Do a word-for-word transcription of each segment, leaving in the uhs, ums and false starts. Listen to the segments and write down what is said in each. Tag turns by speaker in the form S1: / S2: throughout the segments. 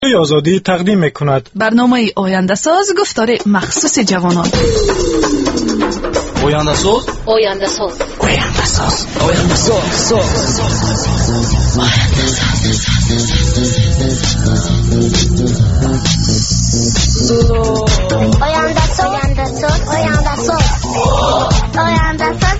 S1: آزادی تقدیم می‌کند.
S2: برنامه آینده ساز گفتار مخصوص جوانان.
S3: آینده ساز
S4: آینده ساز
S3: آینده ساز آینده ساز
S4: آینده ساز آینده ساز آینده ساز آینده ساز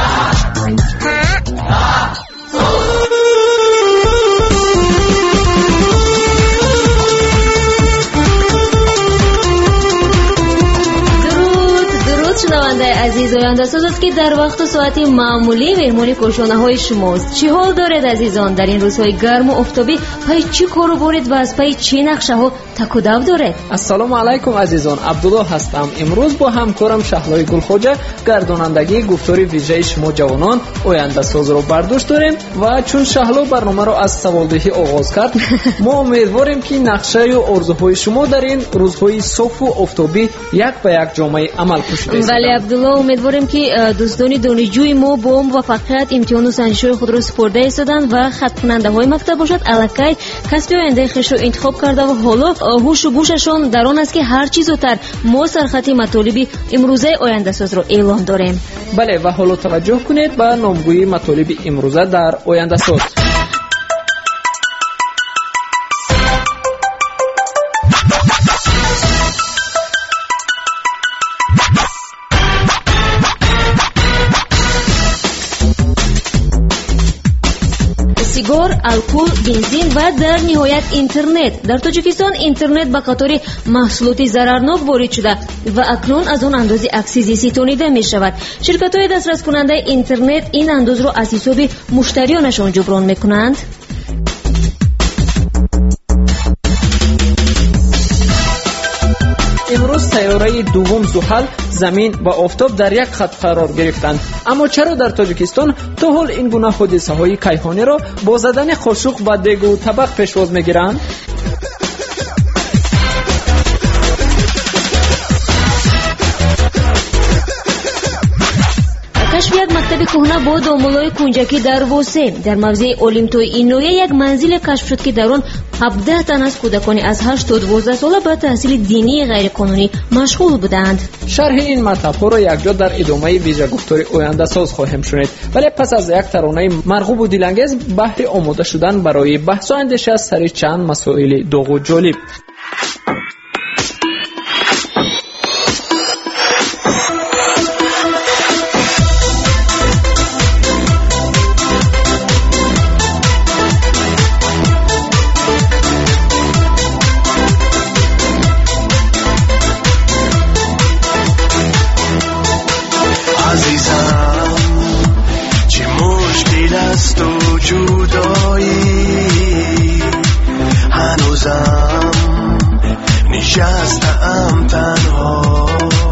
S5: شنونده عزیز، آینده ساز است که در وقت و ساعت معمولی مهمانی کوشانه های شماست. چی حال دارد عزیزان؟ در این روزهای گرم و آفتابی پای چی کارو برید و از پای چی نقشه ها تک و دو دارد؟
S6: السلام علیکم عزیزان، عبدالله هستم. امروز با همکارم شهلای گلخوجه گردانندگی گفتاری ویژه شما جوانان آینده ساز رو برداشت داریم و چون شهلا برنامه رو از سوالدهی آغاز کرد ما امیدواریم که نقشه و آرزوهای شما در این روزهای صاف و آفتابی یک به یک جامعه عمل کشیده.
S5: بله عبدالله، امیدواریم که دوستان دانشجوی ما با موفقیت امتحان و سنجش‌های خود را سپرده ایستادند و خط کننده های مکتب باشد الکی کسب آینده خویش را انتخاب کرده و حالا هوش و گوششان در آن است که هر چیز زودتر ما سرخط مطالب امروزه آینده ساز را اعلام داریم.
S6: بله و حالا توجه کنید به نامگویی مطالب امروزه در آینده ساز.
S5: سیگار، الکل، بنزین و در نهایت اینترنت. در تاجیکستان اینترنت به قطار محصولات ضررناک وارد شده و اکنون از آن اندازه اکسیزی ستانیده می شود. شرکت های دسترس کننده اینترنت این انداز را از حساب مشتریانشان جبران می کنند.
S6: امروز سیاره دوم زحل، زمین و آفتاب در یک خط قرار گرفتند. اما چرا در تاجیکستان تا حال این گونه حادثه های کیهانی را با زدن قاشق و دیگ و طبق پیشواز میگیرند؟
S5: کشف یک مکتب کهنه با دامولای کنجکی در واسه در موضع اولیمتوی این نوعه یک منزل کشف شد که در آن هفده تن از کودکان از هشت تا دوازده ساله به تحصیل دینی غیرقانونی مشغول بودند.
S6: شرح این مطلب ها را یکجا در ادامه ویژه گفتار آینده ساز خواهیم شنید. ولی پس از یک ترانه مرغوب و دلانگیز بهر آماده شدن برای بحث و اندیشه سر چند مسائل داغ و جالب.
S7: نشستم تنها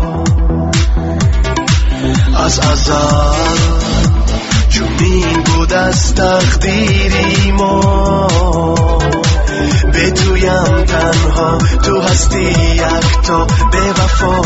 S7: از ازل چنین بود از تقدیری ما به تویم تنها تو هستی یک تا به وفا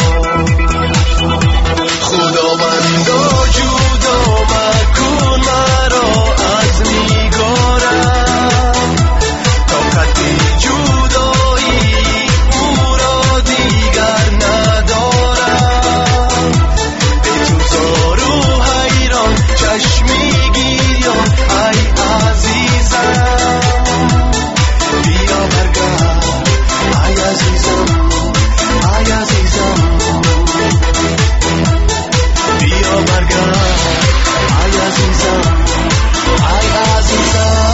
S7: خداوندا جدا مکن مرا از نگارم طاقت جدایی او را دیگر ندارم به تو زار و حیران چشمی گیران ای عزیزم بیا برگرد ای عزیزم ای عزیزم بیا برگرد ای عزیزم ای عزیزم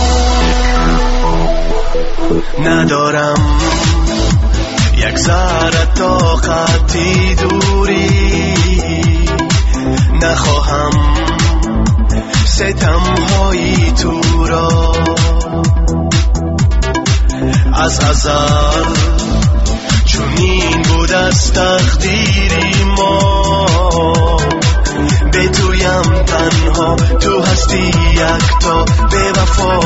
S7: ندارم یک ذره طاقتی دوری نخواهم ستم‌های تو را از ازل چنین بود از تقدیری ما به تویم تنها تو هستی یک تا به وفا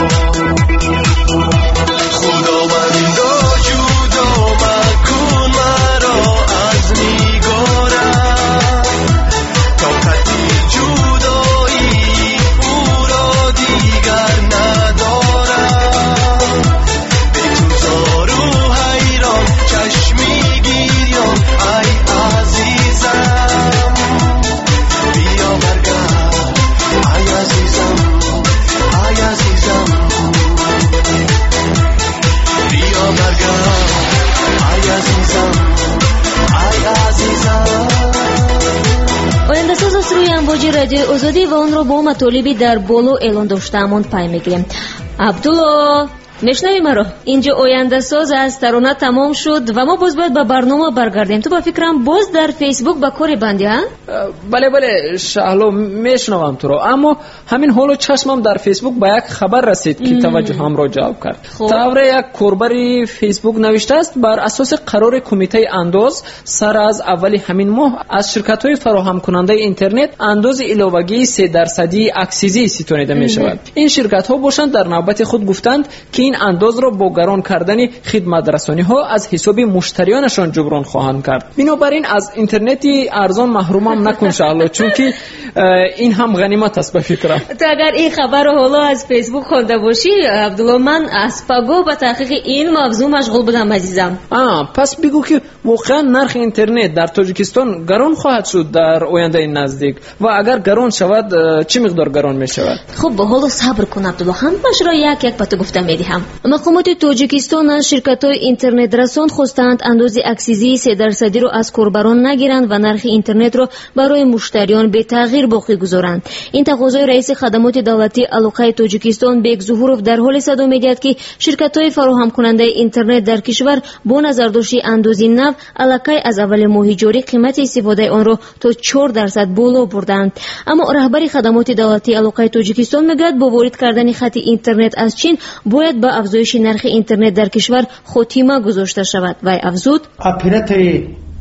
S7: خداوندا جدا مکن مرا از نگارم طاقت جدایی او را دیگر ندارم به تو
S5: رادیو آزادی و اون رو با مطالبی در بالا اعلان داشته‌مان پی میگیریم. عبدالله میشنوی مرا؟ اینجا آینده ساز از ترانه تمام شد و ما باز باید به برنامه برگردیم. تو با فکرم باز در فیسبوک با کاری بندی ها؟
S6: بله بله شهلا میشنوم تو رو، اما همین حالو چشمم در فیسبوک با یک خبر رسید که توجهم را جلب کرد. طور یک کاربر فیسبوک نوشته است بر اساس قرار کمیته انداز سر از اول همین ماه از شرکت‌های فراهم کننده اینترنت انداز علاوه‌ای سه درصدی اکسیزی ستانیده می شود. این شرکت‌ها باشند در نوبت خود گفتند که این انداز را با گران کردن خدمت رسانی ها از حساب مشتریانشان جبران خواهند کرد. بنابراین از اینترنتی ارزان محرومم نکن شهلا، چون که این هم غنیمت است به فکرم.
S5: تو اگر این خبر رو حالا از فیسبوک خونده باشی عبدالله، من از پگاه به تحقیق این موضوع مشغول بودم عزیزم.
S6: آه پس بگو که واقعا نرخ اینترنت در تاجیکستان گران خواهد شد در آینده نزدیک و اگر گران شود چه مقدار گران می شود؟
S5: خب حالا صبر کن عبدالله، همش را یک یک به تو گفتم میدهم. مقامات تاجیکستان از شرکت‌های اینترنت رسان خواستند اندازه اکسیزی سه درصدی را از کاربران نگیرند و نرخ اینترنت را برای مشتریان به تغییر باقی گذارند. این تقاضای رئیس خدمات دولتی علاقه تاجیکستان بیگ ظهورов در حال صدا می‌دهد که شرکت‌های فراهم کننده اینترنت در کشور با نظرداشتی اندازه نو علاقه از اول ماه جاری قیمت استفاده آن را تا چهار درصد بالا بردند. اما رهبر خدمات دولتی علاقه تاجیکستان میگوید با وارد کردن خط اینترنت از چین باید به افزایش نرخ اینترنت در کشور خاتمه گذاشته شود. و افزود
S8: اپراتور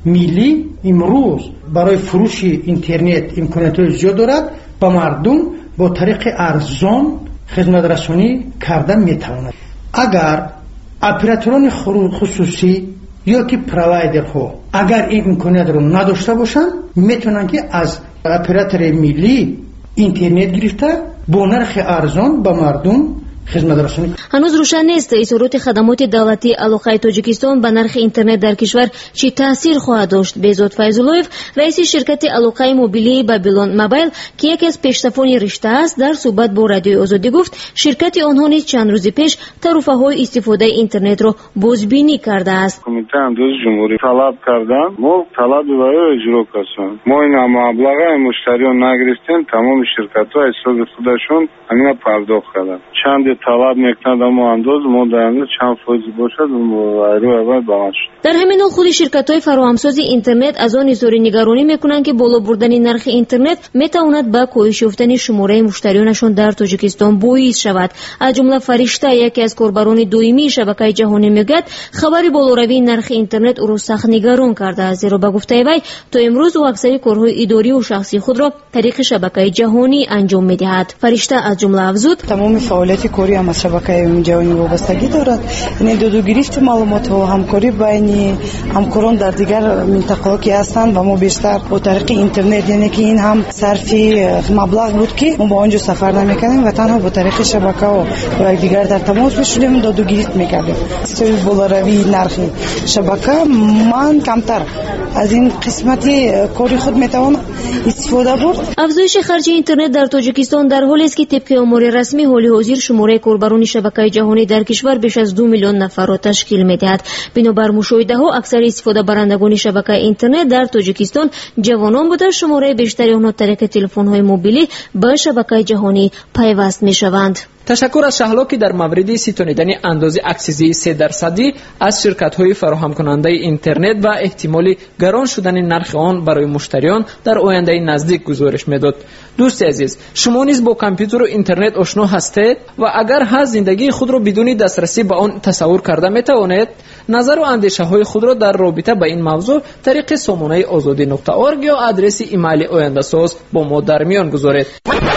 S8: ملی امروز برای فروش اینترنت امکانات زیاد دارد، با مردم با طریق ارزان خدمت رسانی کردن میتواند. اگر اپراتوران خصوصی یا که پروایدرها اگر این امکانات رو نداشته باشند میتونن که از اپراتور ملی اینترنت گرفته با نرخ ارزان به مردم خدمت رسانی.
S5: هنوز روشن نیست اظهارات خدمات دولتی علاقه تاجیکستان به نرخ اینترنت در کشور چه تاثیر خواهد داشت. بهزاد فیض‌الله‌یف رئیس شرکت علاقه موبیلی بابلون موبایل که یکی از پیشتفان رشته است در صحبت با رادیو آزادی گفت شرکت آنها نیز چند روز پیش تعرفه‌های استفاده اینترنت را بازبینی کرده است.
S9: کمیته انداز جمهوری طلب کردن ما طلب رو اجرا کنیم. ما این مبلغ مشتریان نگرفتیم، تمام شرکت‌ها حساب خودشون همین پرداخت کردن. چند طلب میکنند اما انداز ما در چند فایزی باشد و رو اول باید شد.
S5: در همین حال خود شرکت‌های فراهمسازی اینترنت از آن اظهار نگرانی میکنند که بالا بردن نرخ اینترنت میتواند به کاهش یافتن شماره مشتریانشان در تاجیکستان باعث شود. از جمله فرشته یکی از کاربران دائمی شبکه جهانی میگوید خبری بالاروی نرخ اینترنت او را سخت نگران کرده است، زیرا به گفته وی تا امروز او اکثر کارهای اداری و شخصی خود را طریق شبکه جهانی انجام میدهد. فرشته از جمله افزود
S10: تمام فعالیت کاری هم از شبکه جهانی وابستگی دارد. یعنی دو دو گرفت معلومات و همکاری بین همکاران در دیگر منطقه‌ها که هستند و ما بیشتر با طریق اینترنت، یعنی که این هم صرفی مبلغ بود که ما با آنجا سفر نمی‌کنیم و تنها با طریق شبکه و با دیگر در تماس بشیم دو دو گرفت می‌کردیم. سوی بالاروی نرخ شبکه من کمتر از این قسمتی کاری خود میتوان استفاده برد.
S5: افزایش خرج اینترنت در تاجیکستان در حالی است که طبق آمار رسمی حال حاضر شماره کاربران شبکه جهانی در کشور بیش از دو میلیون نفر را تشکیل می‌دهد. بنابر مشاهده ها اکثر استفاده برندگان شبکه اینترنت در تاجیکستان جوانان بوده، شماره بیشتری آنها طریق تلفن‌های موبیلی به شبکه جهانی پیوست می‌شوند.
S6: تشکر از شهلا که در مورد ستانیدن اندازه اکسیزی سه درصدی از شرکت‌های فراهم کننده اینترنت و احتمال گران شدن نرخ آن برای مشتریان در آینده نزدیک گزارش میداد. دوست عزیز، شما نیز با کامپیوتر و اینترنت آشنا هستید و اگر هست زندگی خود را بدون دسترسی به آن تصور کرده میتوانید؟ نظر و اندیشه های خود را در رابطه با این موضوع طریق سامانه آزادی نقطه org یا آدرس ایمیل آینده ساز با ما در میان گذارید.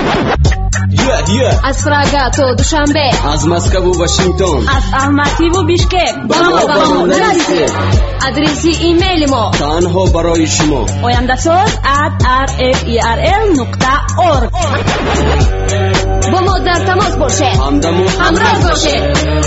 S2: از پراگا تا دوشنبه،
S3: از مسکو و واشنگتن،
S2: از الماتی و بیشکک با ما با ما برسید. آدرس ایمیل ما
S3: تنها برای شما
S2: آینده ساز ات آر اف ای آر ال نقطه org. با ما در تماس باشید، همراه باشید.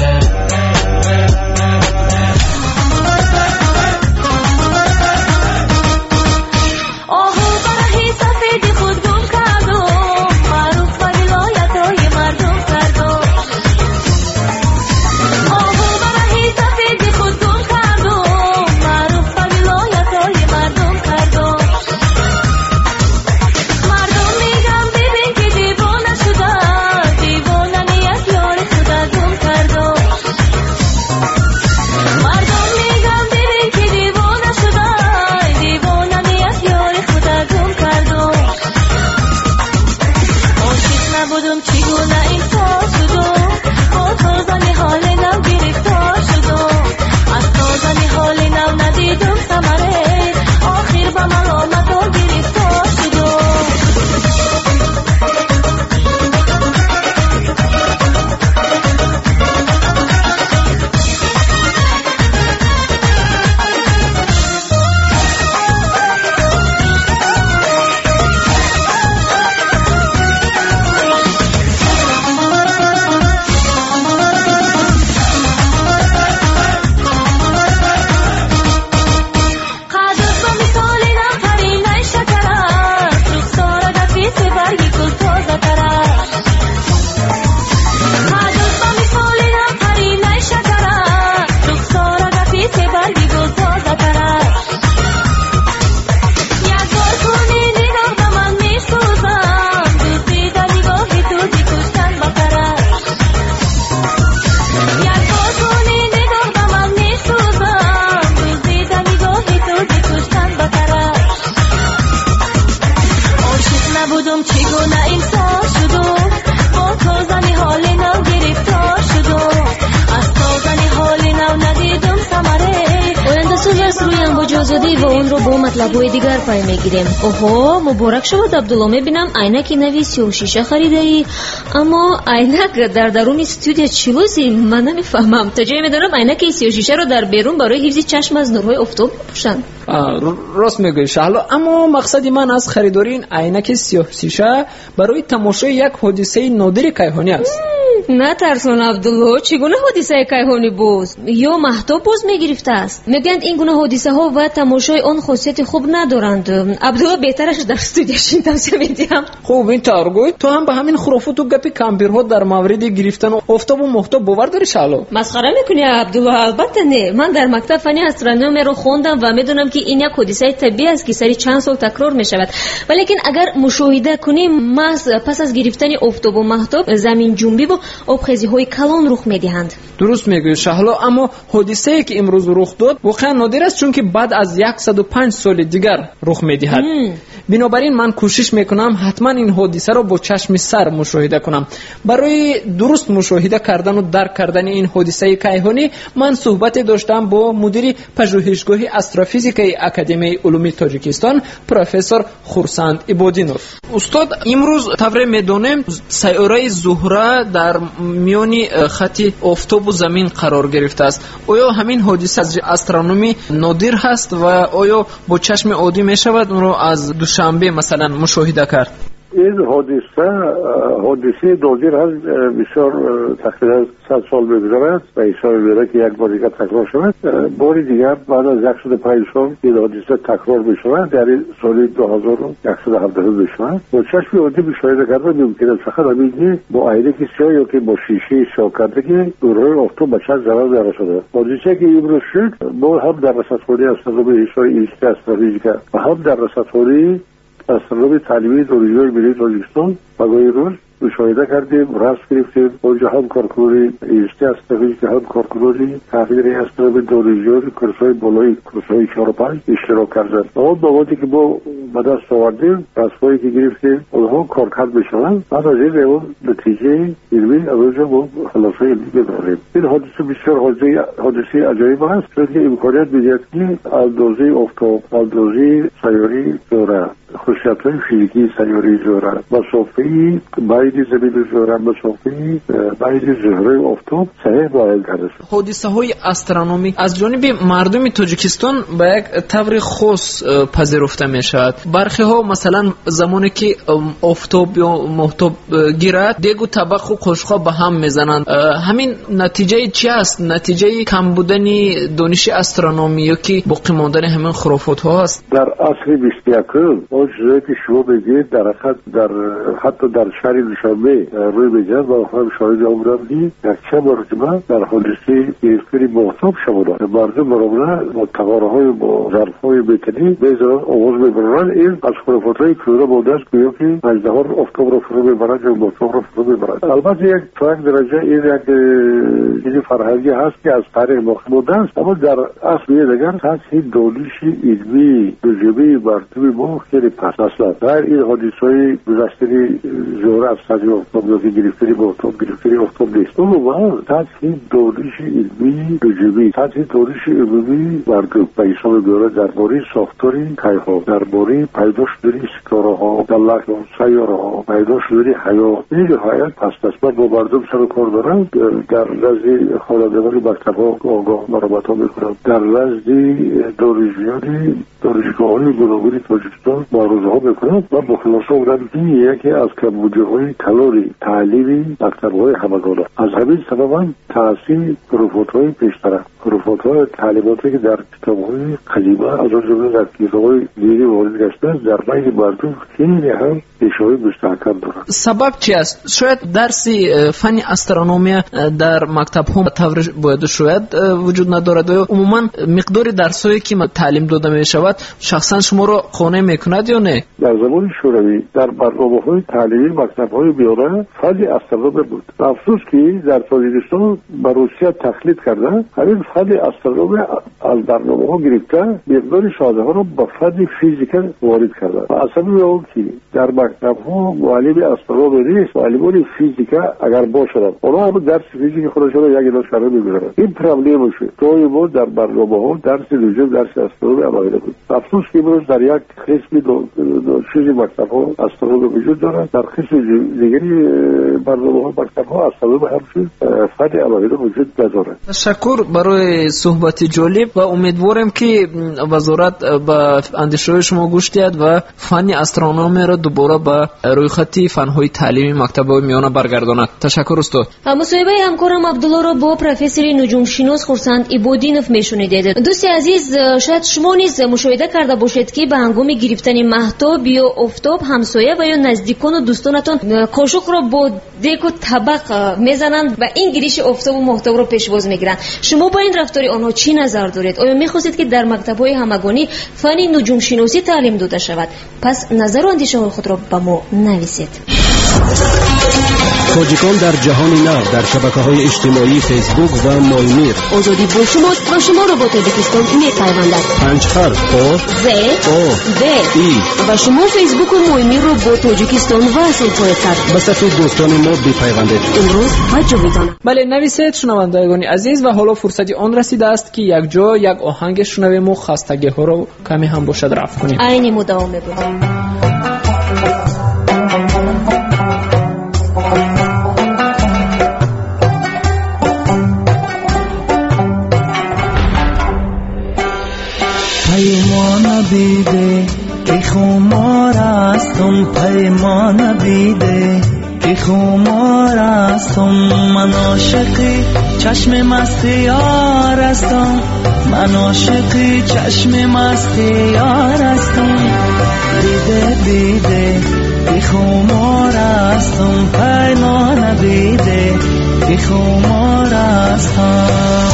S5: آزادی و اون رو با مطلب‌های دیگر پای میگیریم. اوه مبارک شود عبدالله، میبینم عینک نوی سیاه شیشه خریده ای، اما عینک در درون استودیو چی لازم؟ من نمیفهمم. تا جایی میدونم عینک سیاه شیشه رو در بیرون برای حفظ چشم از نورهای آفتاب بپوشن.
S6: راست میگی شهلا، اما مقصدی من از خریداری این عینک سیاه شیشه برای تماشای یک حادثه نادر کیهانی است.
S5: نه ترسون عبدالله، چگونه حادثه کیهانی بود؟ یا مهتاب باز میگرفته است؟ میگند این گونه حادثه ها و تماشای آن خاصیت خوب ندارند. عبدالله بهترش در استودیوش توصیه میدیم.
S6: خوب این تارگوی تو هم به همین خرافات و گپ کامپیوترها در مورد گرفتن آفتاب و مهتاب باور داری شهلا؟
S5: مسخره میکنی عبدالله؟ البته نه، من در مکتب فنی استرونومی رو خوندم و میدونم که این یک حادثه طبیعی است که سری چند سال تکرار میشود. ولیکن اگر مشاهده کنیم محض پس از گرفتن آفتاب و مهتاب زمین جنبی و آبخیزی‌های کلان رخ می‌دهند.
S6: درست میگوی شهلا، اما حادثه‌ای که امروز رخ داد واقعا نادر است، چون که بعد از صد و پنج سال دیگر رخ می‌دهد. بنابراین من کوشش میکنم حتما این حادثه رو با چشم سر مشاهده کنم. برای درست مشاهده کردن و درک کردن این حادثه کیهانی من صحبت داشتم با مدیر پژوهشگاه استروفیزیک اکادمی علوم تاجیکستان پروفسور خورسند عبادینوف. استاد امروز طور میدونیم سیاره زهره در میان خط آفتاب و زمین قرار گرفته است. آیا همین حادثه از استرونومی نادر هست و آیا با چشم عادی می شود اون رو از دوشنبه مثلا مشاهده کرد؟
S11: این حادثه حادثه نادر هست، بسیار تقریبا صد سال بگذرد و اشاره می‌دهد که یک بار دیگر تکرار شود. بار دیگر بعد از صد و پنج سال این حادثه تکرار می‌شود، در سال دو هزار و صد و هفده می‌شود. با چشم عادی مشاهده کردن ممکن است، فقط همین با عینک سیاه یا که با شیشه سیاه کردگی نورهای آفتاب به چشم ضرر نرساند. حادثه که امروز شد ما هم در رصدخانه استرونومی اشاره اینستی استراتژیک و هم در رصدخانه استرونومی تعلیمی دانشگاه ملی تاجیکستان و گاهی روز مشاهده کردیم، رسم گرفتیم. اونجا هم کارکنان اینستی استراتژیک هم کارکنان تحقیقی استرونومی دانشگاه کورس‌های بالایی کورس‌های چهار و پنج اشتراک کردند. اون موادی که ما به دست آوردیم، رسمایی که گرفتیم، اونها کارکرد میشوند. بعد از این اون نتیجه علمی اونجا ما خلاصه علمی می‌داریم. این حادثه بسیار حادثه حادثه عجیب است، چون که امکانیت می‌دهد که اندازه آفتاب، اندازه سیاره زهره، خصوصیت‌های فیزیکی سیاره زهره، مسافه بین زمین و زهره، مسافه بین زهره و آفتاب صحیح معین کرده شد.
S6: حادثه‌های استرونومی از جانب مردم تاجیکستان به یک طور خاص پذیرفته می‌شود. برخی ها مثلا زمانی که آفتاب یا مهتاب گیرد دیگ و طبق و قشقا به هم میزنند. همین نتیجه چی است؟ نتیجه کم بودن دانش استرونومی یا که باقی ماندن همین خرافات ها است؟
S11: در عصر بیست و یکم اون چیزی که شما بگید در حقیقت در حتی در شهر دوشنبه روی می‌گیرد و هم شاهد آن بودم که یک چند مرتبه در حادثه گرفتن مهتاب شمارد مردم برامونه با تقارهای با ظرفهای میتنی میزنند، آواز میبرند. این از خرافات‌های پیوره بوده است که که اژدها آفتاب را فرو میبرند یا مهتاب را فرو میبرند. البته یک تا یک درجه این یک چیز فرهنگی هست که از تاریخ باقی مانده است، اما در اصل دیگر سطح دانش علمی تجربی مردم ما خیلی پست است. در این حادثه‌های گذشته زهره از سطح آفتاب یا گرفتن مهتاب گرفتن آفتاب نیست، اما سطح دانش علمی تجربی سطح دانش علمی مردم به حساب می‌آید درباره ساختار کیهان، درباره پیدا شدن ستاره‌ها، فلک و سیاره‌ها، پیدا شدن حیات این نهایت پست است. من با مردم سر و کار دارم، در نزد خانوادگان مکتب‌ها آگاه مرامت‌ها می‌کنم، در نزد دانشجویان دانشگاه‌های گوناگون تاجیکستان معروضه‌ها می‌کنم و با خلاصه بودم این یکی از کمبودی‌های کلان تعلیمی مکتب‌های همگانه. از همین سبب هم تأثیر خرافات‌های پیشتر خرافات‌های تعلیماتی که در کتاب‌های قدیمه از آن جمله در کتاب‌های دینی وارد گشته در بین مردم خیلی هم اشاره مستحکم دارد.
S6: سبب چی است؟ شاید درس فن استرونومی در مکتب‌ها طور باید شاید وجود ندارد و عموما مقدار درسایی که تعلیم داده می‌شود شخصا شما رو قانع می‌کند یا نه؟
S11: در زمان شوروی در برنامه‌های تعلیمی مکتب‌های میانه فن استرونومی بود. افسوس که در تاجیکستان به روسیه تقلید کرده، همین فن استرونومی از برنامه‌ها گرفته مقدار ساده ها رو به فن فیزیک وارد کرده. و اصلا اون که در مکتب‌ها معلم استرونومی نیست، معلمان فیزیکا اگر باشند اونا هم درس فیزیک خودشون یک اینا شروع می‌کنن. این پرابلم میشه. توی ما در برنامه‌ها درس نجوم درس استرونومی عملی بود. افسوس که امروز در یک قسمی دو چیزی مکتب‌ها استرونومی وجود دارد، در قسم دیگری برنامه‌ها مکتب‌ها استرونومی همچنین فن عملی وجود ندارد.
S6: تشکر برای صحبت جالب و امیدوارم که وزارت به اندیشه شما گوش دهد و فن استرونومی را دوباره به روی خط فن‌های تعلیمی مکتب‌های میانه برگرداند. تشکر استاد.
S5: مصاحبه همکارم عبدالله را با پروفسور نجوم شناس خورسند عبادینов میشنیدید. دوست عزیز، شاید شما نیز مشاهده کرده باشید که به هنگام گرفتن مهتاب یا آفتاب همسایه و یا نزدیکان و دوستانتان قاشق را با دیگ و طبق میزنند و این گریش آفتاب و مهتاب را پیشواز میگیرند. شما با این رفتار آنها چی نظر دارید؟ آیا میخواستید که در مکتب‌های همگانی فن نجوم شناسی تعلیم داده شود؟ پس نظر و اندیشه خود را به ما نویسید.
S3: تاجیکان در جهان نو در شبکه‌های اجتماعی فیسبوک و مایمیر.
S5: آزادی با شماست و شما را با تاجیکستان می‌پیوندد.
S3: پنج حرف آ
S5: ز
S3: آ
S5: د
S3: ای
S5: و شما فیسبوک و مایمیر را با تاجیکستان وصل خواهید کرد.
S3: به صفحه دوستان ما بپیوندید.
S5: امروز بجویدان.
S6: بله نویسید شنوندگان عزیز، و حالا فرصت آن رسیده است که یک جا یک آهنگ شنویم و خستگی‌ها را کمی هم باشد رفع کنیم.
S5: عین مداوم بگویم.
S7: پیمان بیده که خمار استم، پیمان بیده که خمار استم، من عاشقی چشم مست یار استم، من عاشقی چشم مست یار استم، بیده بیده که خمار استم، پیمان بیده که خمار استم.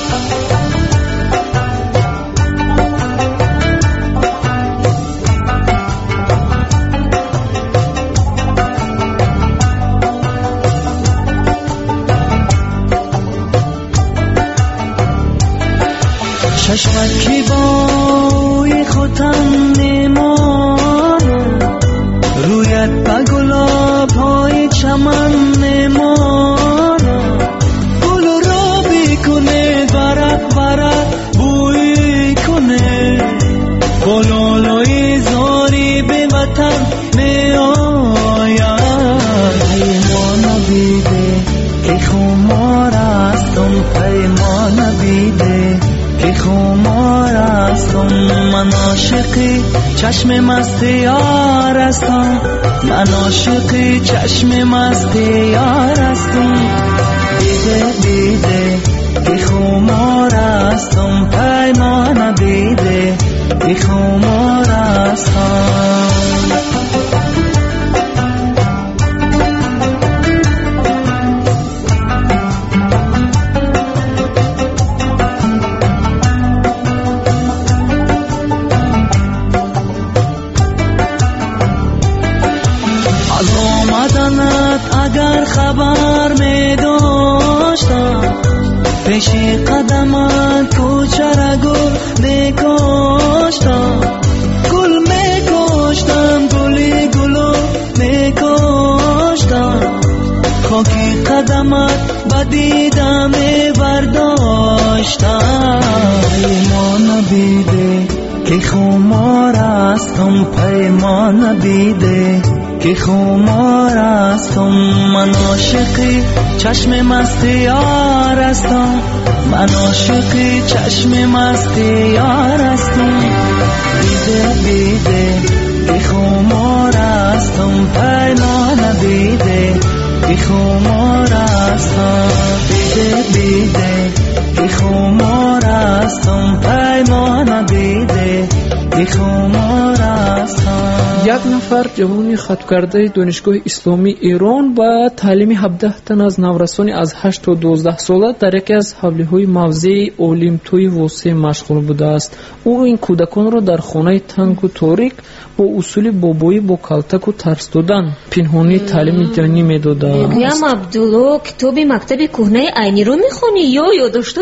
S7: چشمکی بای خودم نمانم، رویت با گلاب های چمن نمانم، گل را بیکنه ورق ورق بوی کنه، گلالای زاری به وطن می آید. پیمان بیده که خمار استم، پیمان بیده که خمار استم، من عاشقی چشم مست یار استم، من عاشقی چشم مست یار استم، بیده بیده که خمار استم، پیمان بیده که خمار استم. اگر خبر می داشتم، پیشی قدمت کوچه را گل می کاشتم، گل می کاشتم، گلی گلو می کاشتم، خاکی قدمت بدیدم می برداشتم. پیمان بیده که خمار استم، پیمان بیده که خمار استم، من عاشقی چشم مست یار استم، من عاشقی چشم مست یار استم، بیده بیده که خمار استم، پیمان بیده که خمار استم، بیده بیده که خمار استم، پیمان بیده که خمار استم.
S6: یک نفر جوانی خط کرده دانشگاه اسلامی ایران با تعلیم هفده تن از نورسان از هشت تا دوازده ساله در یکی از حولی‌های موضع اولیمتوی واسع مشغول بوده است. او این کودکان را در خانه تنگ و تاریک با اصول بابایی با کلتک و ترس دادن پنهانی تعلیم جانی میداده.
S5: میگم عبدالله کتاب مکتب کهنه عینی رو میخونی یا یادداشت‌های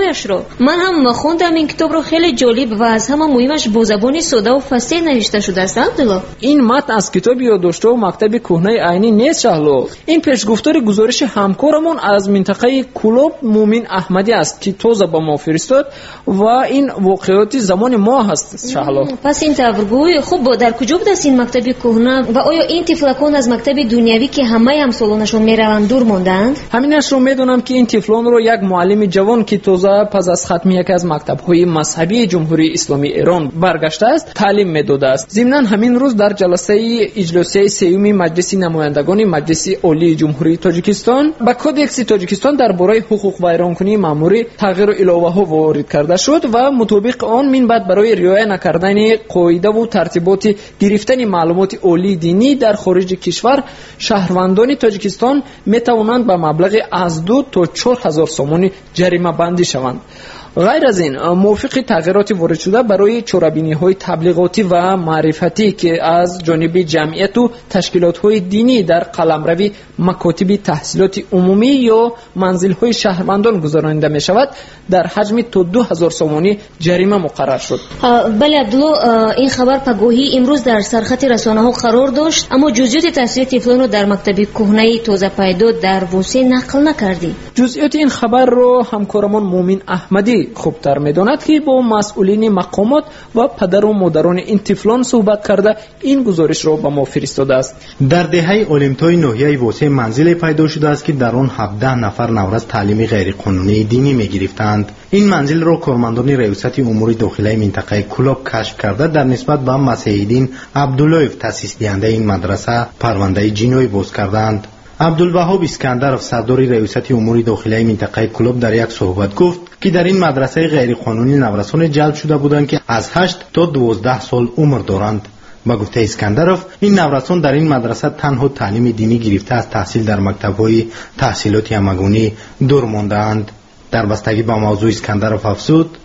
S5: کتابهایش رو. من هم خوندم این کتاب رو، خیلی جالب و از همه مهمش با زبان ساده و فصیح نوشته شده است. عبدالله
S6: این متن از کتاب یادداشت‌ها و مکتب کهنه عینی نیست شهلا. این پیشگفتار گزارش همکارمون از منطقه کلوب مومن احمدی است که تازه با ما فرستاد و این واقعیت زمان ما هست شهلا.
S5: پس این تبرگوی خوب در کجا بود است این مکتب کهنه و آیا این طفلکان از مکتب دنیوی که همه همسالانشون میروند دور موندند؟
S6: همینش رو میدونم که این طفلان رو یک معلم جوان که تازه پس از ختم یک از مکتب‌های مذهبی جمهوری اسلامی ایران برگشته است تعلیم میداده است. ضمناً همین روز در جلسه اجلاسیه سیوم مجلس نمایندگان مجلس عالی جمهوری تاجیکستان با کدکس تاجیکستان درباره حقوق ویرانکنی ماموری تغییر و الهه‌ها وارد کرده شد و مطابق آن من بعد برای رعایت نکردن قاعده و ترتیبات گرفتن معلومات عالی دینی در خارج کشور شهروندان تاجیکستان میتوانند به مبلغ از دو تا چهار هزار سومانی جریمه بندی شوند. غیر از این موافق تغییرات وارد شده برای چاره‌بینی‌های تبلیغاتی و معرفتی که از جانب جمعیت و تشکیلات‌های دینی در قلمروی مکاتب تحصیلات عمومی یا منزل‌های شهروندان گذرانیده می‌شود در حجم تا دو هزار سومانی جریمه مقرر شد.
S5: بله عبدالله، این خبر پگاهی امروز در سرخط رسانه‌ها قرار داشت، اما جزئیات تحصیل طفلان رو در مکتب کهنه تازه پیدا در وسیع نقل نکردی.
S6: جزئیات این خبر رو همکارمان مومن احمدی خوبتر میداند که با مسئولین مقامات و پدر و مادران این طفلان صحبت کرده این گزارش رو به ما فرستاده است.
S12: در دهه اولمپیای ناحیه وسیع منزل پیدا شده است که در آن هفده نفر نورز تعلیم غیرقانونی دینی میگرفتند. این منزل را کارمندان ریاست امور داخلی منطقه کلوب کشف کرده در نسبت به مسیحیدین عبدالله تأسیس دهنده این مدرسه پرونده جنایی باز کردند. عبدالوهاب اسکندرов سردار ریاست امور داخلی منطقه کلوب در یک صحبت گفت که در این مدرسه غیرقانونی نورسان جلب شده بودند که از هشت تا دوازده سال عمر دارند. با گفته اسکندرov این نورسان در این مدرسه تنها تعلیم دینی گرفته از تحصیل در مکتب‌های تحصیلات همگانی دور مانده‌اند. در بستگی با موضوع اسکندرov افزود: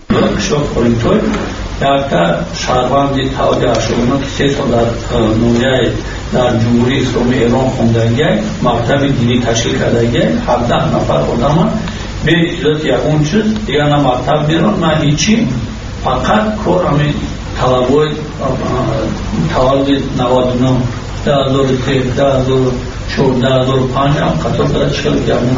S13: در شهروندی تاجر شما که سه سال در نویای در جمهوری اسلامی ایران خوندنگه مکتب دینی تشکیل کردنگه هفده نفر آدم به اجازه یکون چیز دیگر نه مکتب بیرون نه هیچی، فقط کار همین طلبای تولد نود و نه ده هزار و سه ده هزار و چهار ده هزار و پنج هم قطار داره چکل گمون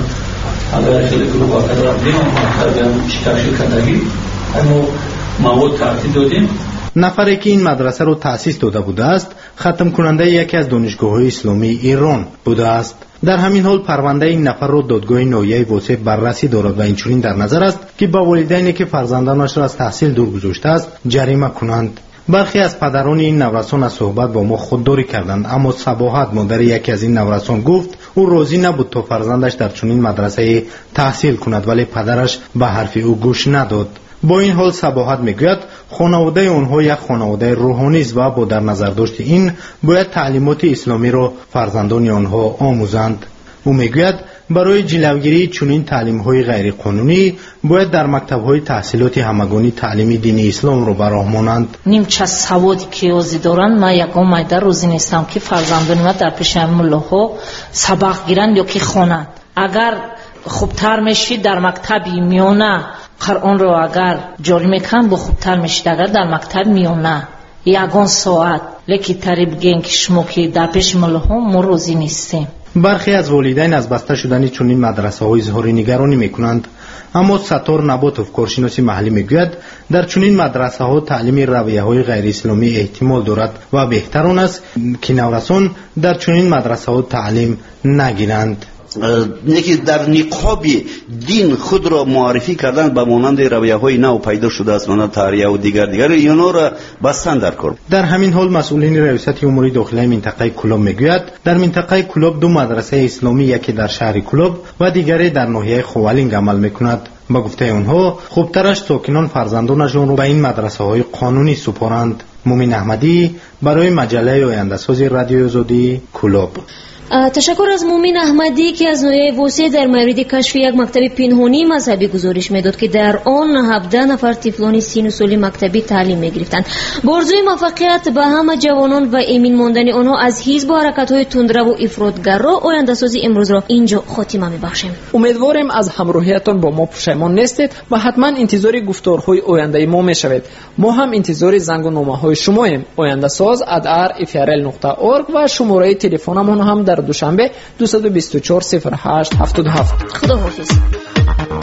S13: اگر خیلی گروه باکر رفتیم مکتب بیرون چی تشکیل کردگی اما مواد ترتیب دادیم.
S12: نفری که این مدرسه رو تأسیس داده بوده است ختم کننده یکی از دانشگاه‌های اسلامی ایران بوده است. در همین حال پرونده این نفر رو دادگاه ناحیه وسیع بررسی دارد و اینچنین در نظر است که با والدینی که فرزندانش را از تحصیل دور گذاشته است جریمه کنند. برخی از پدران این نورسان از صحبت با ما خودداری کردند، اما صباحت مادر یکی از این نورسان گفت او راضی نبود تا فرزندش در چنین مدرسه تحصیل کند، ولی پدرش به حرف او گوش نداد. با این حال صباحت میگوید خانواده آنها یک خانواده روحانی است و با در نظر داشت این باید تعلیمات اسلامی را فرزندان آنها آموزند. او میگوید برای جلوگیری چنین تعلیم‌های غیرقانونی باید در مکتب‌های تحصیلات همگانی تعلیم دین اسلام را براه مانند.
S14: نیمچه سوادی که یازی دارند ما یکم مایده روزی نیستم که فرزندان ما در پیش ملاها سبق گیرند یا که خوانند. اگر خوبتر میشید در مکتبی میونه قرآن رو اگر جاری میکنن با خوبتر میشید. اگر در مکتب میونه یگان ساعت لیکی تری بگین که شما که در پیش ملاها ما روزی نیستیم.
S12: برخی از والدین از بسته شدن چنین مدرسه های اظهار نگرانی میکنند، اما ستار نباتوف کارشناس محلی میگوید در چنین مدرسه ها تعلیم رویه های غیر اسلامی احتمال دارد و بهتر آن است که نورسان در چنین مدرسه ها تعلیم نگیرند.
S15: یکی در نقاب دین خود را معرفی کردن به مانند رویه های نو پیدا شده است، مانند تاریه و دیگر دیگر اینا را بستن در کار.
S12: در همین حال مسئولین ریاست امور داخلی منطقه کلوب میگوید در منطقه کلوب دو مدرسه اسلامی، یکی در شهر کلوب و دیگری در ناحیه خوالینگ عمل میکند. با گفته آنها خوبترش ساکنان فرزندانشان را به این مدرسه های قانونی سپارند. مومن احمدی، برای مجله آینده‌ساز رادیو آزادی کلوب.
S5: تشکر از مومن احمدی که از نویای وسیع در مورد کشف یک مکتب پنهانی مذهبی گزارش میداد که در آن هفده نفر طفلان سن و سال مکتبی تعلیم میگرفتند. برزوی موفقیت به همه جوانان و ایمن ماندن آنها از حزب و حرکت‌های تندرو و افراطگرا آینده سازی امروز را اینجا خاتمه میبخشیم.
S6: امیدواریم از همراهیتان با ما پشیمان نیستید و حتما انتظار گفتارهای آینده ما میشوید. ما هم انتظار زنگ و نامه‌های شماییم. آینده ساز ات ار اف ار ال نقطه اورگ و شماره تلفنمان هم در دوشنبه دو دو چهار صفر هشت هفت هفت.
S5: خداحافظ.